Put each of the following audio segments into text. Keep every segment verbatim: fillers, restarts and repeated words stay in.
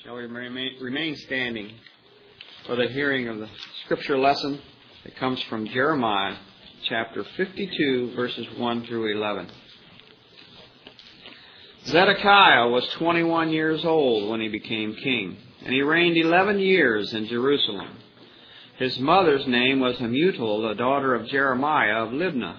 Shall we remain, remain standing for the hearing of the scripture lesson that comes from Jeremiah chapter fifty-two, verses one through eleven. Zedekiah was twenty-one years old when he became king, and he reigned eleven years in Jerusalem. His mother's name was Hamutal, the daughter of Jeremiah of Libnah.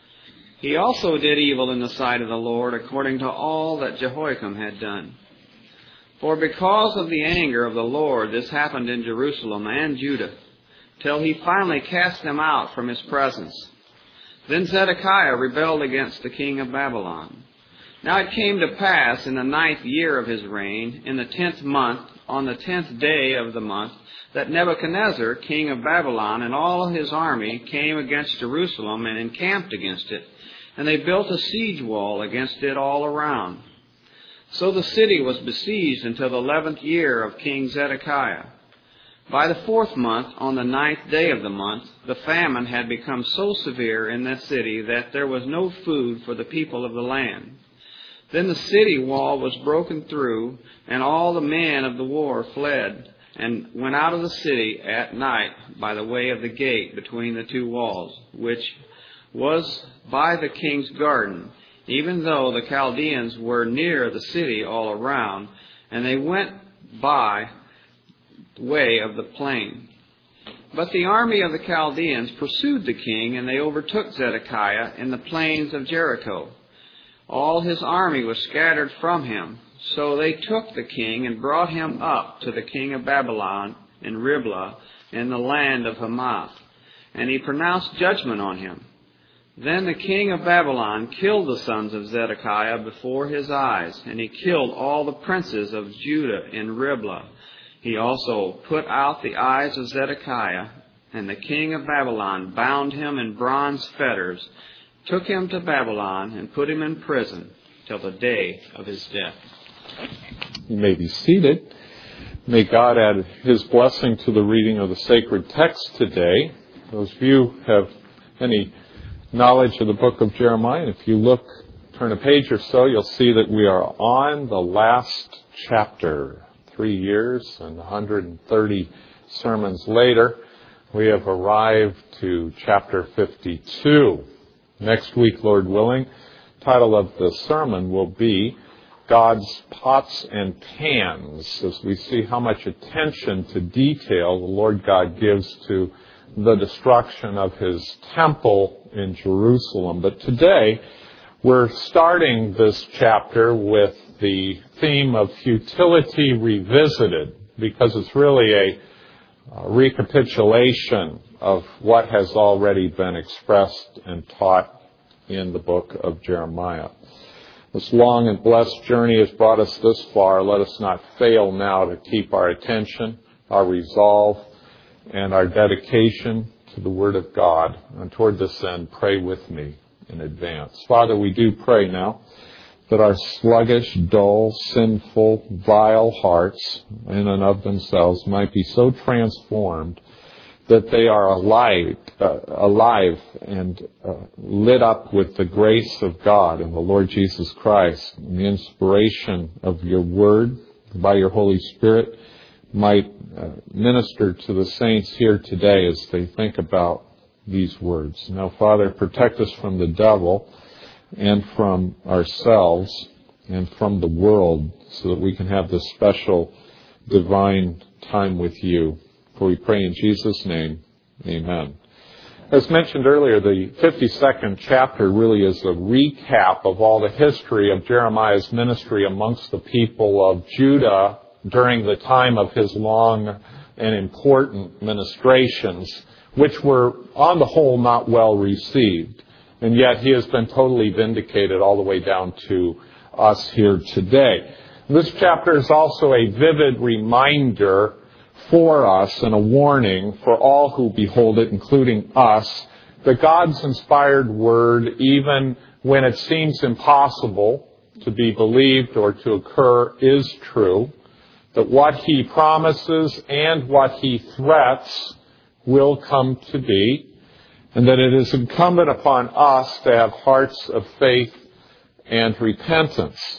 He also did evil in the sight of the Lord, according to all that Jehoiakim had done. For because of the anger of the Lord, this happened in Jerusalem and Judah, till he finally cast them out from his presence. Then Zedekiah rebelled against the king of Babylon. Now it came to pass in the ninth year of his reign, in the tenth month, on the tenth day of the month, that Nebuchadnezzar, king of Babylon, and all his army came against Jerusalem and encamped against it, and they built a siege wall against it all around. So the city was besieged until the eleventh year of King Zedekiah. By the fourth month, on the ninth day of the month, the famine had become so severe in that city that there was no food for the people of the land. Then the city wall was broken through, and all the men of the war fled, and went out of the city at night by the way of the gate between the two walls, which was by the king's garden, even though the Chaldeans were near the city all around, and they went by the way of the plain. But the army of the Chaldeans pursued the king, and they overtook Zedekiah in the plains of Jericho. All his army was scattered from him. So they took the king and brought him up to the king of Babylon in Riblah in the land of Hamath, and he pronounced judgment on him. Then the king of Babylon killed the sons of Zedekiah before his eyes, and he killed all the princes of Judah in Riblah. He also put out the eyes of Zedekiah, and the king of Babylon bound him in bronze fetters, took him to Babylon, and put him in prison till the day of his death. You may be seated. May God add His blessing to the reading of the sacred text today. Those of you who have any knowledge of the book of Jeremiah, if you look, turn a page or so, you'll see that we are on the last chapter. Three years and one hundred thirty sermons later, we have arrived to chapter fifty-two. Next week, Lord willing, the title of the sermon will be God's Pots and Pans, as we see how much attention to detail the Lord God gives to the destruction of His temple in Jerusalem. But today, we're starting this chapter with the theme of futility revisited, because it's really a, a recapitulation of what has already been expressed and taught in the book of Jeremiah. This long and blessed journey has brought us this far. Let us not fail now to keep our attention, our resolve, and our dedication to the Word of God. And toward this end, pray with me in advance. Father, we do pray now that our sluggish, dull, sinful, vile hearts, in and of themselves, might be so transformed that they are alive, uh, alive and uh, lit up with the grace of God and the Lord Jesus Christ, and the inspiration of your Word by your Holy Spirit might uh, minister to the saints here today as they think about these words. Now, Father, protect us from the devil and from ourselves and from the world, so that we can have this special divine time with you. For we pray in Jesus' name, amen. As mentioned earlier, the fifty-second chapter really is a recap of all the history of Jeremiah's ministry amongst the people of Judah during the time of his long and important ministrations, which were, on the whole, not well received. And yet he has been totally vindicated all the way down to us here today. This chapter is also a vivid reminder for us and a warning for all who behold it, including us, that God's inspired word, even when it seems impossible to be believed or to occur, is true, that what He promises and what He threats will come to be, and that it is incumbent upon us to have hearts of faith and repentance.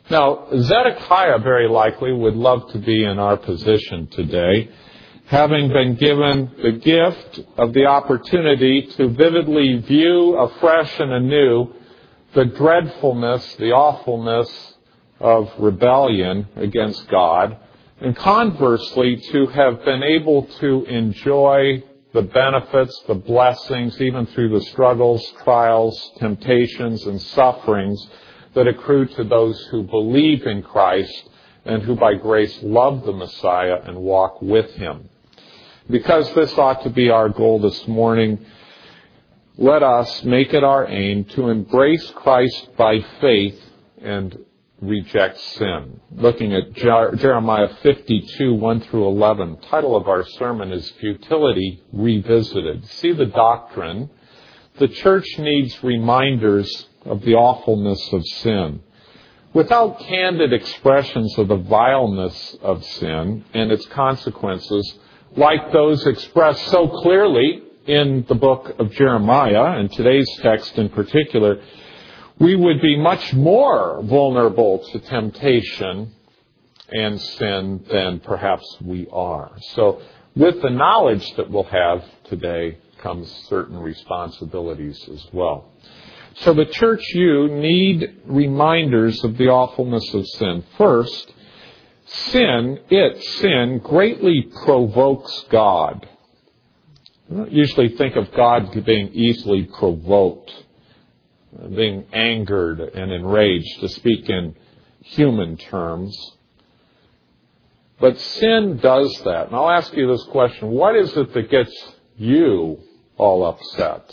Now, Zedekiah very likely would love to be in our position today, having been given the gift of the opportunity to vividly view afresh and anew the dreadfulness, the awfulness of rebellion against God, and conversely to have been able to enjoy the benefits, the blessings, even through the struggles, trials, temptations, and sufferings that accrue to those who believe in Christ and who by grace love the Messiah and walk with Him. Because this ought to be our goal this morning, let us make it our aim to embrace Christ by faith and reject sin. Looking at Jeremiah fifty-two, one through eleven. The title of our sermon is Futility Revisited. See the doctrine. The church needs reminders of the awfulness of sin. Without candid expressions of the vileness of sin and its consequences, like those expressed so clearly in the book of Jeremiah, and today's text in particular, we would be much more vulnerable to temptation and sin than perhaps we are. So with the knowledge that we'll have today comes certain responsibilities as well. So the church, you need reminders of the awfulness of sin. First, sin, it, sin, greatly provokes God. I don't usually think of God being easily provoked, being angered and enraged, to speak in human terms. But sin does that. And I'll ask you this question. What is it that gets you all upset?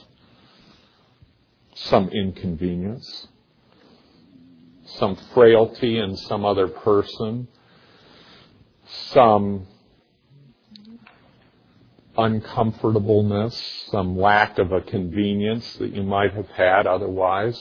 Some inconvenience, some frailty in some other person, some uncomfortableness, some lack of a convenience that you might have had otherwise.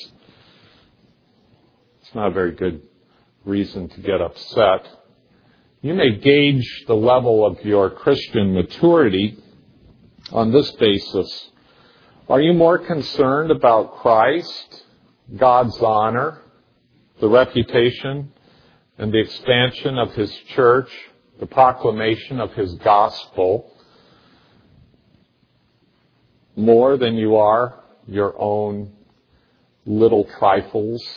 It's not a very good reason to get upset. You may gauge the level of your Christian maturity on this basis. Are you more concerned about Christ, God's honor, the reputation, and the expansion of His church, the proclamation of His gospel, more than you are your own little trifles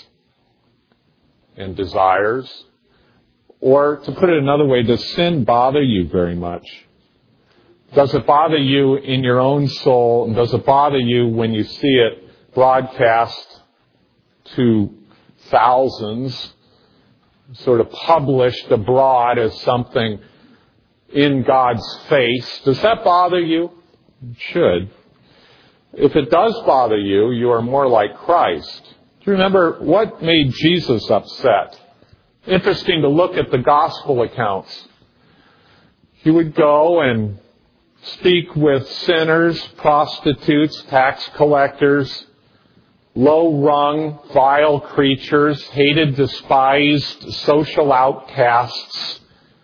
and desires? Or, to put it another way, does sin bother you very much? Does it bother you in your own soul? And does it bother you when you see it broadcast to thousands, sort of published abroad as something in God's face? Does that bother you? It should. If it does bother you, you are more like Christ. Do you remember what made Jesus upset? Interesting to look at the gospel accounts. He would go and speak with sinners, prostitutes, tax collectors, low-rung, vile creatures, hated, despised, social outcasts.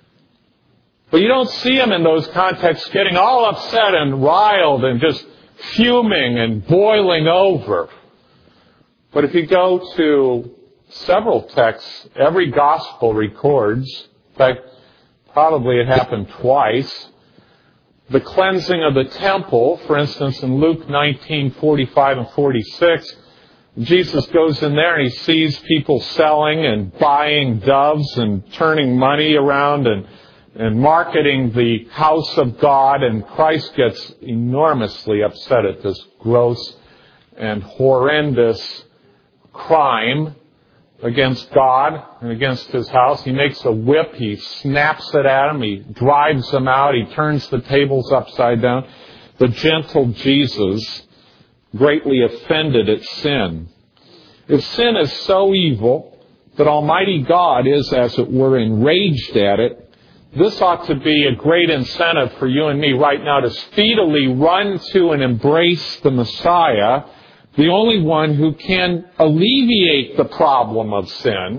But you don't see him in those contexts getting all upset and riled and just fuming and boiling over. But if you go to several texts, every gospel records, in fact, probably it happened twice, the cleansing of the temple. For instance, in Luke nineteen, forty-five and forty-six, Jesus goes in there and he sees people selling and buying doves and turning money around and, and marketing the house of God, and Christ gets enormously upset at this gross and horrendous crime against God and against His house. He makes a whip, he snaps it at them, he drives them out, he turns the tables upside down. The gentle Jesus, greatly offended at sin. If sin is so evil that Almighty God is, as it were, enraged at it, this ought to be a great incentive for you and me right now to speedily run to and embrace the Messiah, the only one who can alleviate the problem of sin.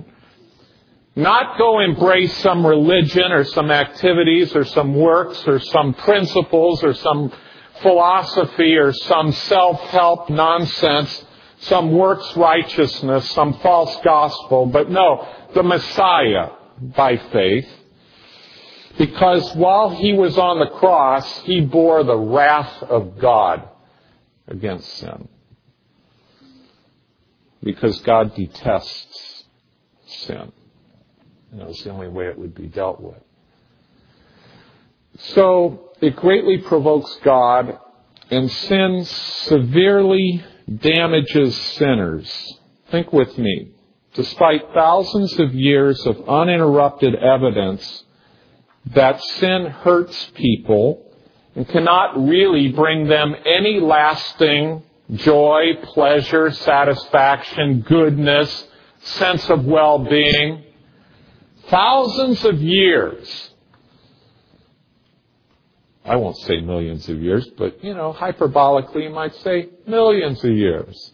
Not go embrace some religion or some activities or some works or some principles or some philosophy or some self-help nonsense, some works righteousness, some false gospel. But no, the Messiah by faith, because while he was on the cross, he bore the wrath of God against sin. Because God detests sin. And that was the only way it would be dealt with. So it greatly provokes God, and sin severely damages sinners. Think with me. Despite thousands of years of uninterrupted evidence that sin hurts people and cannot really bring them any lasting joy, pleasure, satisfaction, goodness, sense of well-being, thousands of years, I won't say millions of years, but, you know, hyperbolically you might say millions of years.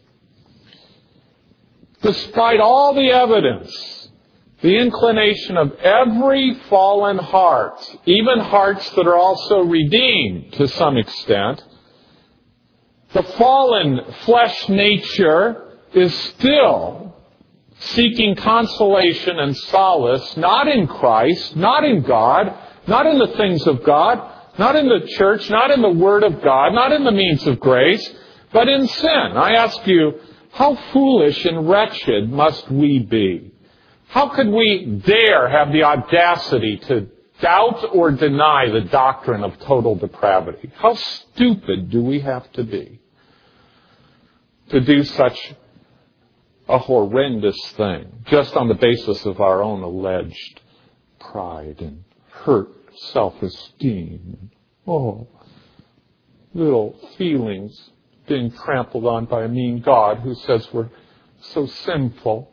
Despite all the evidence, the inclination of every fallen heart, even hearts that are also redeemed to some extent, the fallen flesh nature is still seeking consolation and solace, not in Christ, not in God, not in the things of God, not in the church, not in the Word of God, not in the means of grace, but in sin. I ask you, how foolish and wretched must we be? How could we dare have the audacity to doubt or deny the doctrine of total depravity? How stupid do we have to be to do such a horrendous thing just on the basis of our own alleged pride and hurt self-esteem? Oh, little feelings being trampled on by a mean God who says we're so sinful.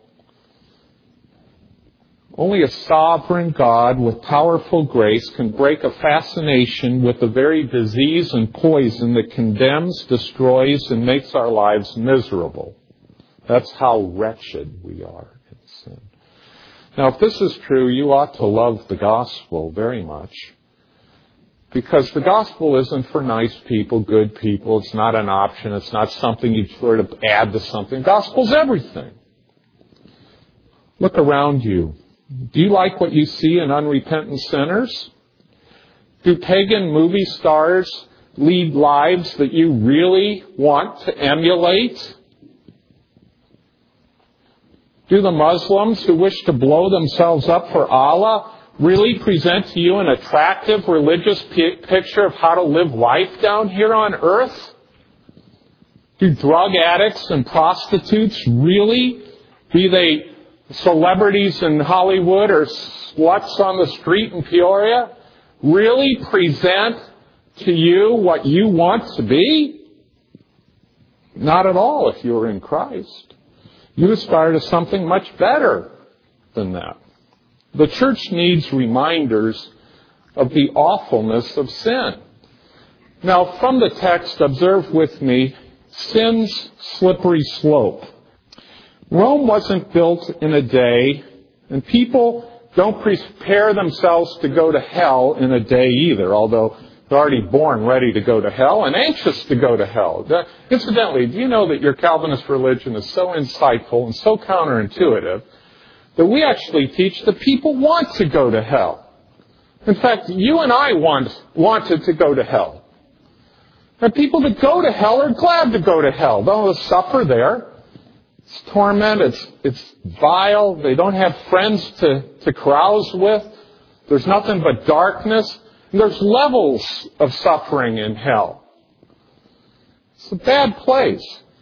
Only a sovereign God with powerful grace can break a fascination with the very disease and poison that condemns, destroys, and makes our lives miserable. That's how wretched we are in sin. Now, if this is true, you ought to love the gospel very much. Because the gospel isn't for nice people, good people. It's not an option. It's not something you sort of add to something. The gospel's everything. Look around you. Do you like what you see in unrepentant sinners? Do pagan movie stars lead lives that you really want to emulate? Do the Muslims who wish to blow themselves up for Allah really present to you an attractive religious p- picture of how to live life down here on earth? Do drug addicts and prostitutes really, be they celebrities in Hollywood or sluts on the street in Peoria, really present to you what you want to be? Not at all if you're in Christ. You aspire to something much better than that. The church needs reminders of the awfulness of sin. Now, from the text, observe with me sin's slippery slope. Rome wasn't built in a day, and people don't prepare themselves to go to hell in a day either, although they're already born ready to go to hell and anxious to go to hell. Incidentally, do you know that your Calvinist religion is so insightful and so counterintuitive that we actually teach that people want to go to hell? In fact, you and I want, wanted to go to hell. And people that go to hell are glad to go to hell. They'll suffer there. It's torment. It's, it's vile. They don't have friends to, to carouse with. There's nothing but darkness. And there's levels of suffering in hell. It's a bad place.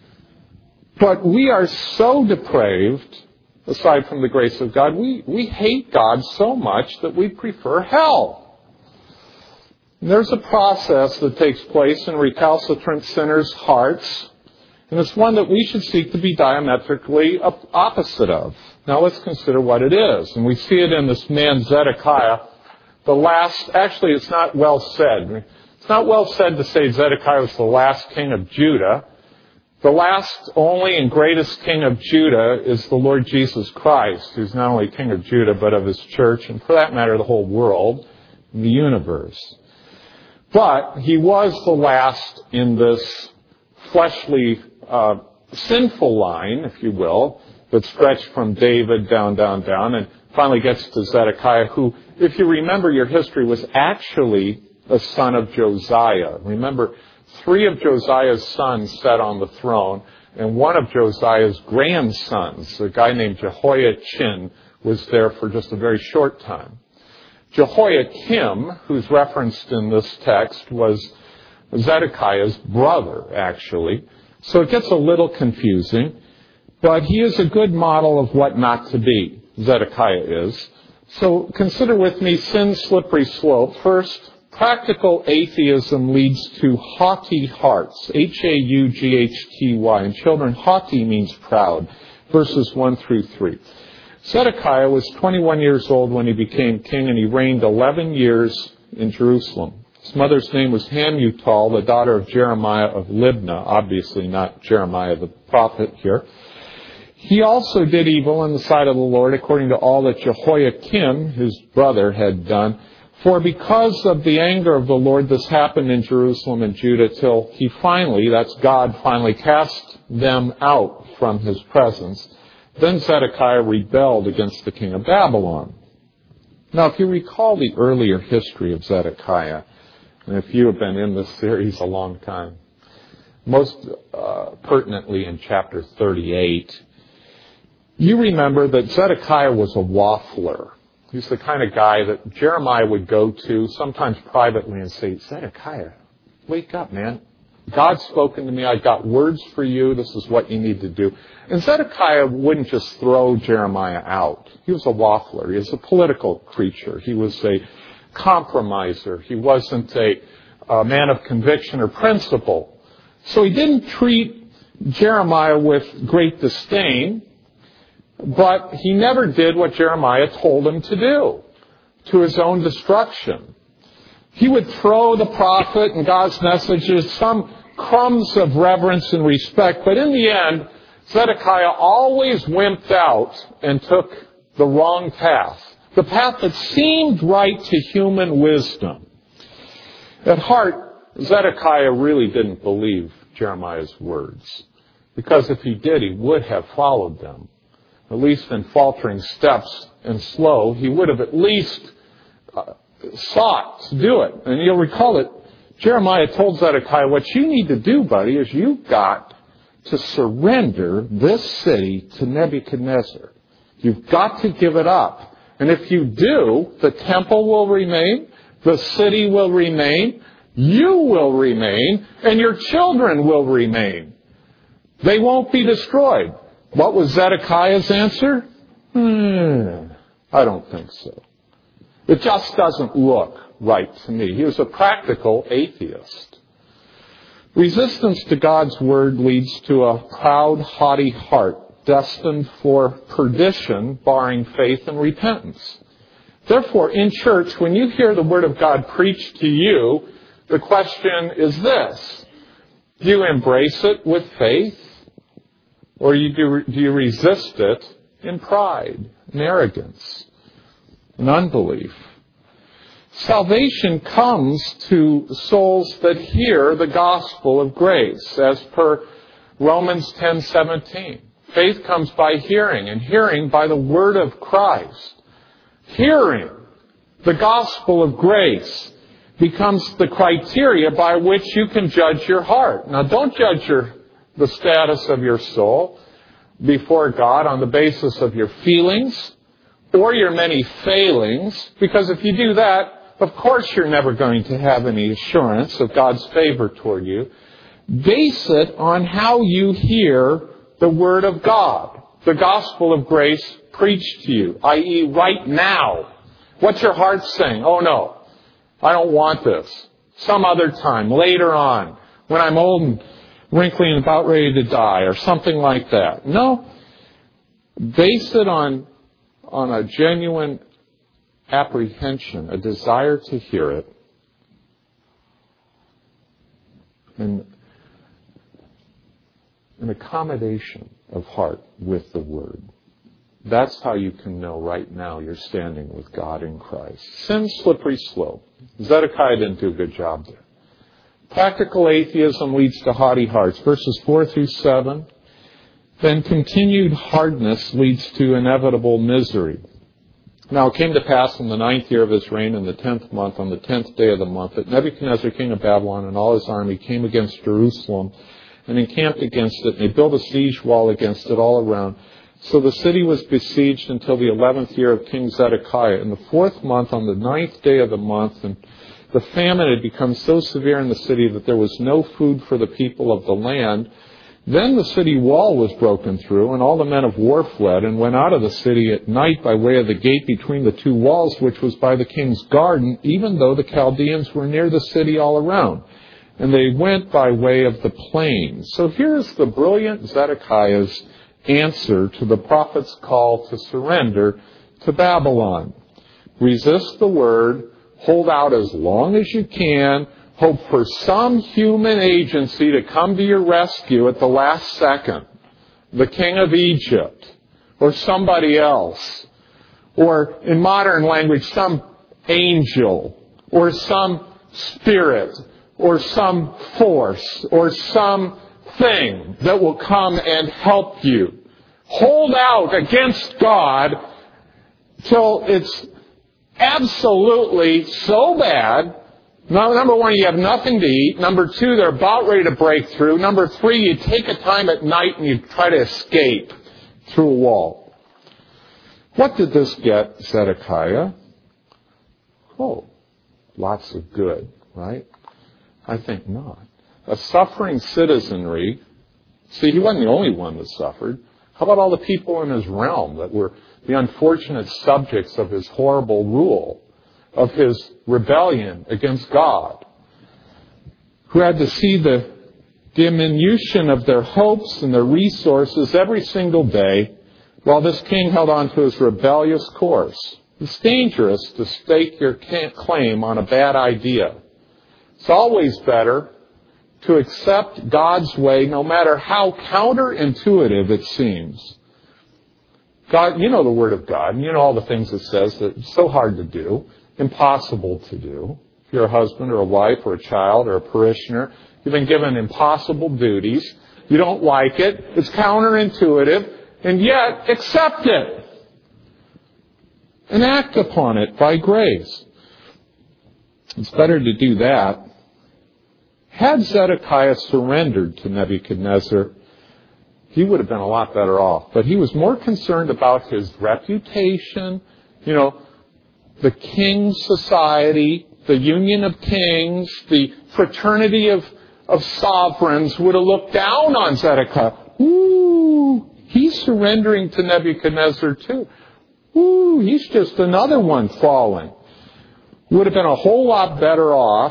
But we are so depraved, aside from the grace of God, we, we hate God so much that we prefer hell. And there's a process that takes place in recalcitrant sinners' hearts, and it's one that we should seek to be diametrically opposite of. Now let's consider what it is. And we see it in this man Zedekiah. The last, actually it's not well said. It's not well said to say Zedekiah was the last king of Judah. The last, only, and greatest king of Judah is the Lord Jesus Christ, who's not only king of Judah, but of his church, and for that matter, the whole world, and the universe. But he was the last in this fleshly, uh, sinful line, if you will, that stretched from David down, down, down. And finally gets to Zedekiah, who, if you remember your history, was actually a son of Josiah. Remember, three of Josiah's sons sat on the throne, and one of Josiah's grandsons, a guy named Jehoiachin, was there for just a very short time. Jehoiakim, who's referenced in this text, was Zedekiah's brother, actually. So it gets a little confusing, but he is a good model of what not to be, Zedekiah is. So consider with me sin's slippery slope. First, practical atheism leads to haughty hearts, H A U G H T Y. And children, haughty means proud, verses one through three. Zedekiah was twenty-one years old when he became king, and he reigned eleven years in Jerusalem. His mother's name was Hamutal, the daughter of Jeremiah of Libnah, obviously not Jeremiah the prophet here. He also did evil in the sight of the Lord, according to all that Jehoiakim, his brother, had done. For because of the anger of the Lord, this happened in Jerusalem and Judah till he finally, that's God, finally cast them out from his presence. Then Zedekiah rebelled against the king of Babylon. Now, if you recall the earlier history of Zedekiah, and if you have been in this series a long time, most uh, pertinently in chapter thirty-eight, you remember that Zedekiah was a waffler. He's the kind of guy that Jeremiah would go to, sometimes privately, and say, Zedekiah, wake up, man. God's spoken to me. I've got words for you. This is what you need to do. And Zedekiah wouldn't just throw Jeremiah out. He was a waffler. He was a political creature. He was a compromiser. He wasn't a, a man of conviction or principle. So he didn't treat Jeremiah with great disdain, but he never did what Jeremiah told him to do, to his own destruction. He would throw the prophet and God's messages some crumbs of reverence and respect, but in the end, Zedekiah always wimped out and took the wrong path, the path that seemed right to human wisdom. At heart, Zedekiah really didn't believe Jeremiah's words, because if he did, he would have followed them. At least in faltering steps and slow, he would have at least uh, sought to do it. And you'll recall that Jeremiah told Zedekiah, what you need to do, buddy, is you've got to surrender this city to Nebuchadnezzar. You've got to give it up. And if you do, the temple will remain, the city will remain, you will remain, and your children will remain. They won't be destroyed. What was Zedekiah's answer? Hmm, I don't think so. It just doesn't look right to me. He was a practical atheist. Resistance to God's word leads to a proud, haughty heart, destined for perdition, barring faith and repentance. Therefore, in church, when you hear the word of God preached to you, the question is this: do you embrace it with faith? Or you do, do you resist it in pride and arrogance and unbelief? Salvation comes to souls that hear the gospel of grace, as per Romans ten seventeen. Faith comes by hearing, and hearing by the word of Christ. Hearing the gospel of grace becomes the criteria by which you can judge your heart. Now, don't judge your the status of your soul before God on the basis of your feelings or your many failings, because if you do that, of course you're never going to have any assurance of God's favor toward you. Base it on how you hear the Word of God, the gospel of grace preached to you, that is right now. What's your heart saying? Oh no, I don't want this. Some other time, later on, when I'm old and wrinkly and about ready to die, or something like that. No. Base it on, on a genuine apprehension, a desire to hear it, and an accommodation of heart with the Word. That's how you can know right now you're standing with God in Christ. Sin's slippery slope. Zedekiah didn't do a good job there. Practical atheism leads to haughty hearts. Verses four through seven. Then continued hardness leads to inevitable misery. Now it came to pass in the ninth year of his reign, in the tenth month, on the tenth day of the month, that Nebuchadnezzar king of Babylon and all his army came against Jerusalem and encamped against it, and they built a siege wall against it all around. So the city was besieged until the eleventh year of King Zedekiah. In the fourth month, on the ninth day of the month, and the famine had become so severe in the city that there was no food for the people of the land. Then the city wall was broken through, and all the men of war fled, and went out of the city at night by way of the gate between the two walls, which was by the king's garden, even though the Chaldeans were near the city all around. And they went by way of the plain. So here's the brilliant Zedekiah's answer to the prophet's call to surrender to Babylon. Resist the word, hold out as long as you can, hope for some human agency to come to your rescue at the last second. The king of Egypt, or somebody else, or in modern language, some angel, or some spirit, or some force, or some thing that will come and help you. Hold out against God till it's absolutely so bad. Now, number one, you have nothing to eat. Number two, they're about ready to break through. Number three, you take a time at night and you try to escape through a wall. What did this get Zedekiah? Oh, lots of good, right? I think not. A suffering citizenry. See, he wasn't the only one that suffered. How about all the people in his realm that were the unfortunate subjects of his horrible rule, of his rebellion against God, who had to see the diminution of their hopes and their resources every single day while this king held on to his rebellious course? It's dangerous to stake your claim on a bad idea. It's always better to accept God's way, no matter how counterintuitive it seems. God, you know the Word of God, and you know all the things it says that it's so hard to do, impossible to do. If you're a husband or a wife or a child or a parishioner, you've been given impossible duties. You don't like it. It's counterintuitive, and yet accept it and act upon it by grace. It's better to do that. Had Zedekiah surrendered to Nebuchadnezzar, he would have been a lot better off. But he was more concerned about his reputation, you know, the king's society, the union of kings, the fraternity of, of sovereigns would have looked down on Zedekiah. Ooh, he's surrendering to Nebuchadnezzar too. Ooh, he's just another one falling. Would have been a whole lot better off.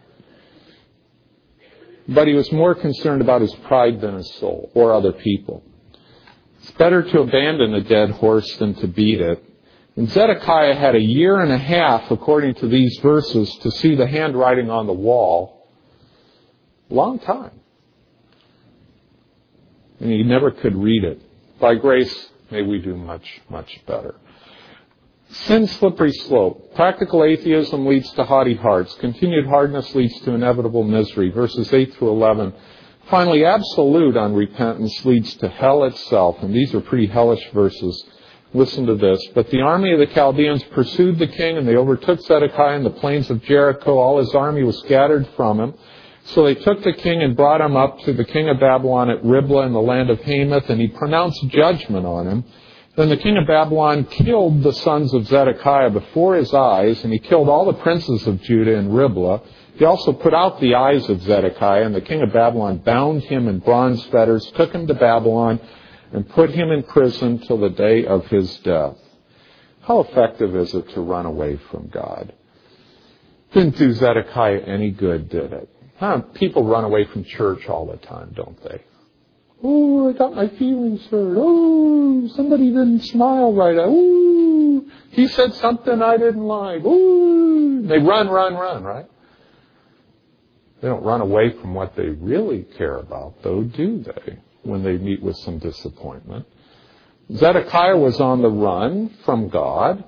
But he was more concerned about his pride than his soul or other people. It's better to abandon a dead horse than to beat it. And Zedekiah had a year and a half, according to these verses, to see the handwriting on the wall. Long time. And he never could read it. By grace, may we do much, much better. Sin's slippery slope. Practical atheism leads to haughty hearts. Continued hardness leads to inevitable misery. Verses eight through eleven. Finally, absolute unrepentance leads to hell itself. And these are pretty hellish verses. Listen to this. But the army of the Chaldeans pursued the king, and they overtook Zedekiah in the plains of Jericho. All his army was scattered from him. So they took the king and brought him up to the king of Babylon at Riblah in the land of Hamath, and he pronounced judgment on him. Then the king of Babylon killed the sons of Zedekiah before his eyes, and he killed all the princes of Judah in Riblah. He also put out the eyes of Zedekiah, and the king of Babylon bound him in bronze fetters, took him to Babylon, and put him in prison till the day of his death. How effective is it to run away from God? Didn't do Zedekiah any good, did it? Huh? People run away from church all the time, don't they? Oh, I got my feelings hurt. Oh, somebody didn't smile right. Oh, he said something I didn't like. Oh, they run, run, run, right? They don't run away from what they really care about, though, do they, when they meet with some disappointment? Zedekiah was on the run from God.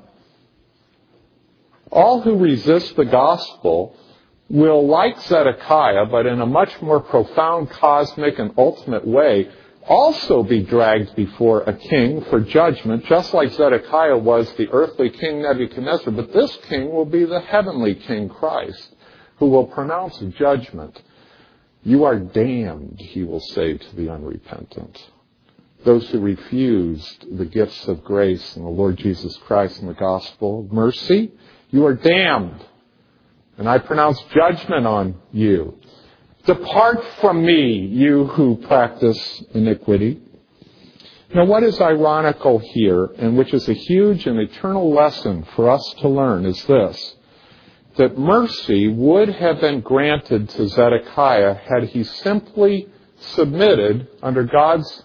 All who resist the gospel will, like Zedekiah, but in a much more profound, cosmic, and ultimate way, also be dragged before a king for judgment, just like Zedekiah was the earthly king Nebuchadnezzar. But this king will be the heavenly king, Christ, who will pronounce judgment. You are damned, he will say to the unrepentant. Those who refused the gifts of grace in the Lord Jesus Christ and the gospel of mercy, you are damned. And I pronounce judgment on you. Depart from me, you who practice iniquity. Now, what is ironical here, and which is a huge and eternal lesson for us to learn, is this: that mercy would have been granted to Zedekiah had he simply submitted under God's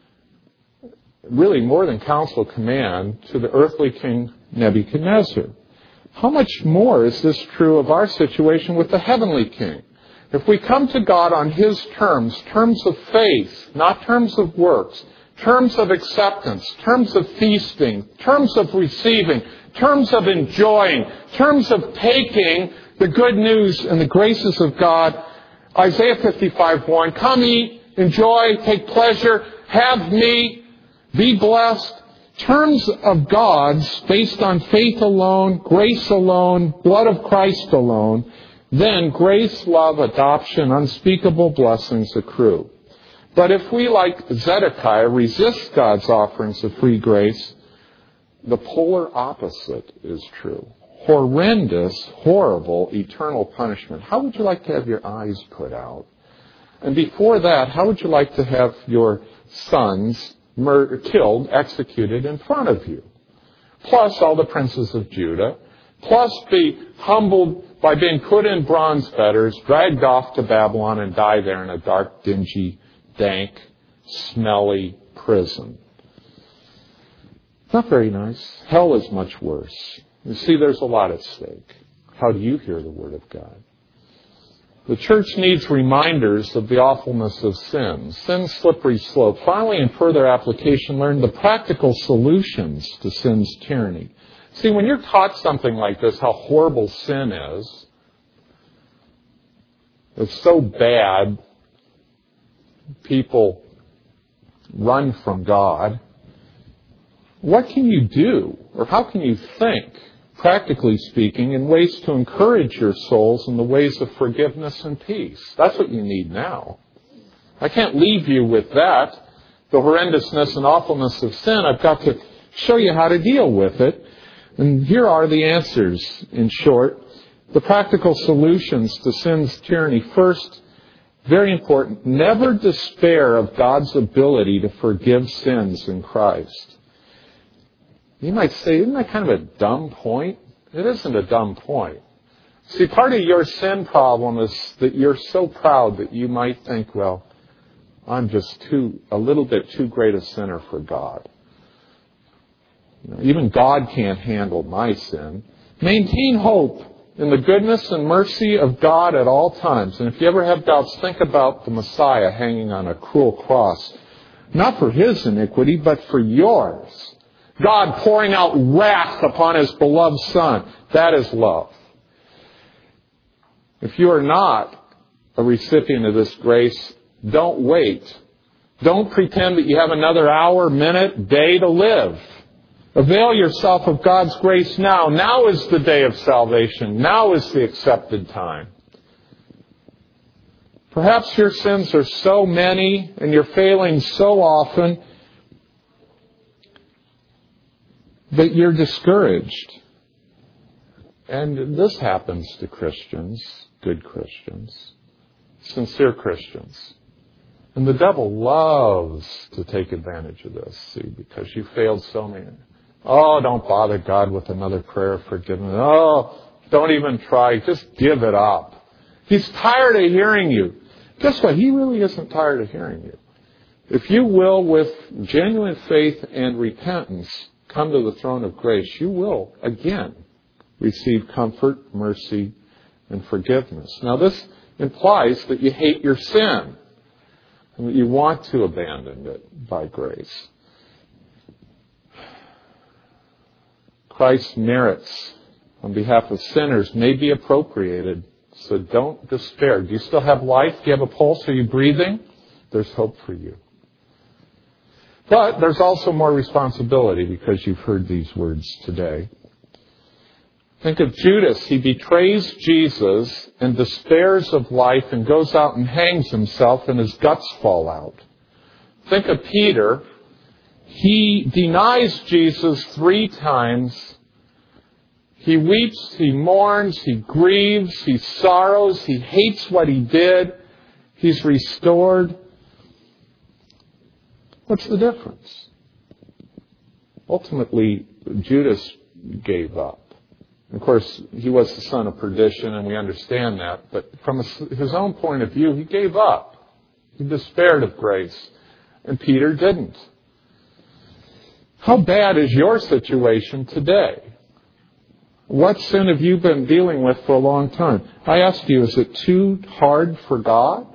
really more than counsel command to the earthly king Nebuchadnezzar. How much more is this true of our situation with the heavenly king? If we come to God on his terms, terms of faith, not terms of works, terms of acceptance, terms of feasting, terms of receiving, terms of enjoying, terms of taking the good news and the graces of God, Isaiah fifty-five one, come eat, enjoy, take pleasure, have me, be blessed. Terms of God's based on faith alone, grace alone, blood of Christ alone. Then grace, love, adoption, unspeakable blessings accrue. But if we, like Zedekiah, resist God's offerings of free grace, the polar opposite is true. Horrendous, horrible, eternal punishment. How would you like to have your eyes put out? And before that, how would you like to have your sons mur- killed, executed in front of you? Plus all the princes of Judah. Plus be humbled by being put in bronze fetters, dragged off to Babylon, and die there in a dark, dingy, dank, smelly prison. Not very nice. Hell is much worse. You see, there's a lot at stake. How do you hear the Word of God? The church needs reminders of the awfulness of sin. Sin's slippery slope. Finally, in further application, learn the practical solutions to sin's tyranny. See, when you're taught something like this, how horrible sin is, it's so bad, people run from God, what can you do? Or how can you think, practically speaking, in ways to encourage your souls in the ways of forgiveness and peace? That's what you need now. I can't leave you with that, the horrendousness and awfulness of sin. I've got to show you how to deal with it. And here are the answers, in short. The practical solutions to sin's tyranny. First, very important, never despair of God's ability to forgive sins in Christ. You might say, isn't that kind of a dumb point? It isn't a dumb point. See, part of your sin problem is that you're so proud that you might think, well, I'm just too, a little bit too great a sinner for God. You know, even God can't handle my sin. Maintain hope in the goodness and mercy of God at all times. And if you ever have doubts, think about the Messiah hanging on a cruel cross. Not for his iniquity, but for yours. God pouring out wrath upon his beloved Son. That is love. If you are not a recipient of this grace, don't wait. Don't pretend that you have another hour, minute, day to live. Avail yourself of God's grace now. Now is the day of salvation. Now is the accepted time. Perhaps your sins are so many and you're failing so often that you're discouraged. And this happens to Christians, good Christians, sincere Christians. And the devil loves to take advantage of this, see, because you failed so many. Oh, don't bother God with another prayer of forgiveness. Oh, don't even try. Just give it up. He's tired of hearing you. Guess what? He really isn't tired of hearing you. If you will, with genuine faith and repentance, come to the throne of grace, you will, again, receive comfort, mercy, and forgiveness. Now, this implies that you hate your sin and that you want to abandon it by grace. Christ's merits on behalf of sinners may be appropriated, so don't despair. Do you still have life? Do you have a pulse? Are you breathing? There's hope for you. But there's also more responsibility because you've heard these words today. Think of Judas. He betrays Jesus and despairs of life and goes out and hangs himself and his guts fall out. Think of Peter. He denies Jesus three times. He weeps, he mourns, he grieves, he sorrows, he hates what he did. He's restored. What's the difference? Ultimately, Judas gave up. Of course, he was the son of perdition, and we understand that. But from his own point of view, he gave up. He despaired of grace. And Peter didn't. How bad is your situation today? What sin have you been dealing with for a long time? I ask you, is it too hard for God?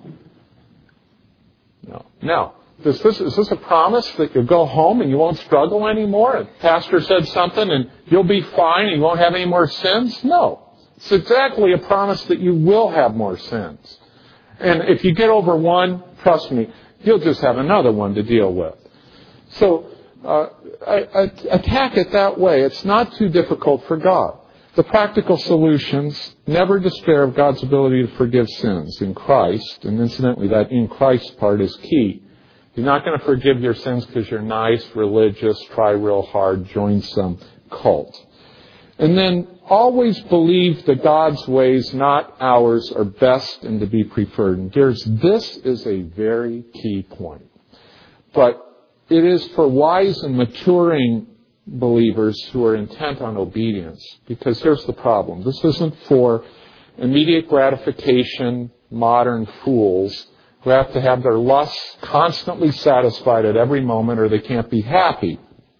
No. Now, Is this, is this a promise that you'll go home and you won't struggle anymore? A pastor said something and you'll be fine and you won't have any more sins? No. It's exactly a promise that you will have more sins. And if you get over one, trust me, you'll just have another one to deal with. So, uh, I, I, attack it that way. It's not too difficult for God. The practical solutions, never despair of God's ability to forgive sins in Christ. And incidentally, that in Christ part is key. You're not going to forgive your sins because you're nice, religious, try real hard, join some cult. And then always believe that God's ways, not ours, are best and to be preferred. And dears, this is a very key point. But it is for wise and maturing believers who are intent on obedience. Because here's the problem. This isn't for immediate gratification, modern fools who have to have their lusts constantly satisfied at every moment or they can't be happy.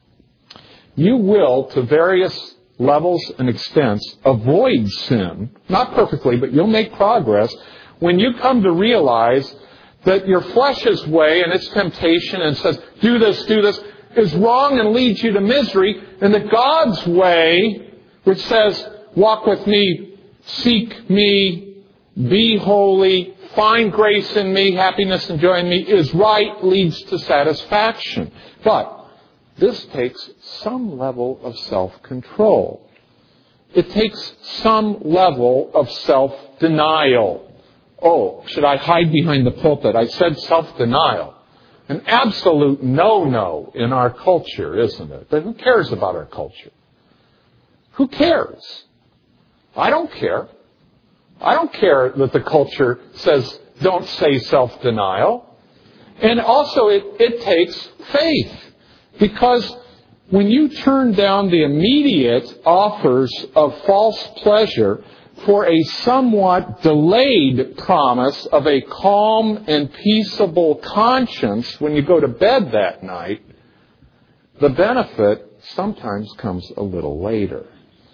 You will, to various levels and extents, avoid sin, not perfectly, but you'll make progress when you come to realize that your flesh's way and its temptation and says, do this, do this, is wrong and leads you to misery, and that God's way, which says, walk with me, seek me, be holy, find grace in me, happiness and joy in me, is right, leads to satisfaction. But this takes some level of self-control. It takes some level of self-denial. Oh, should I hide behind the pulpit? I said self-denial. An absolute no-no in our culture, isn't it? But who cares about our culture? Who cares? I don't care. I don't care that the culture says don't say self-denial. And also it, it takes faith. Because when you turn down the immediate offers of false pleasure for a somewhat delayed promise of a calm and peaceable conscience when you go to bed that night, the benefit sometimes comes a little later.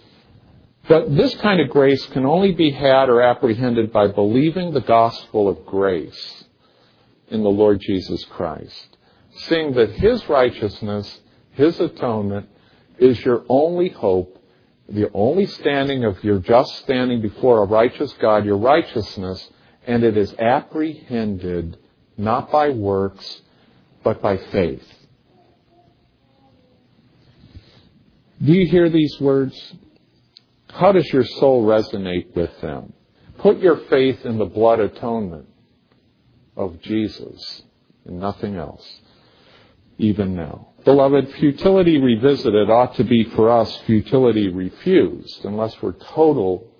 But this kind of grace can only be had or apprehended by believing the gospel of grace in the Lord Jesus Christ. Seeing that His righteousness, His atonement, is your only hope, the only standing of your just standing before a righteous God, your righteousness, and it is apprehended not by works, but by faith. Do you hear these words? How does your soul resonate with them? Put your faith in the blood atonement of Jesus and nothing else, even now. Beloved, futility revisited ought to be for us futility refused, unless we're total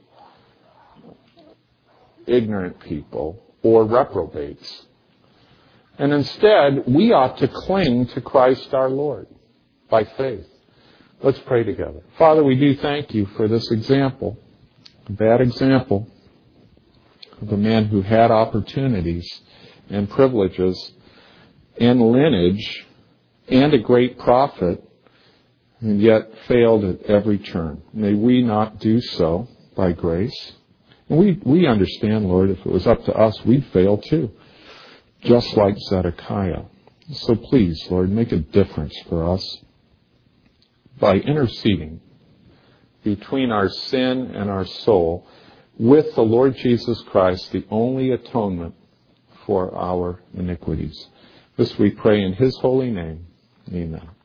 ignorant people or reprobates. And instead, we ought to cling to Christ our Lord by faith. Let's pray together. Father, we do thank you for this example, a bad example of a man who had opportunities and privileges and lineage and a great prophet and yet failed at every turn. May we not do so by grace. And we, we understand, Lord, if it was up to us, we'd fail too, just like Zedekiah. So please, Lord, make a difference for us by interceding between our sin and our soul with the Lord Jesus Christ, the only atonement for our iniquities. This we pray in His holy name. Amen.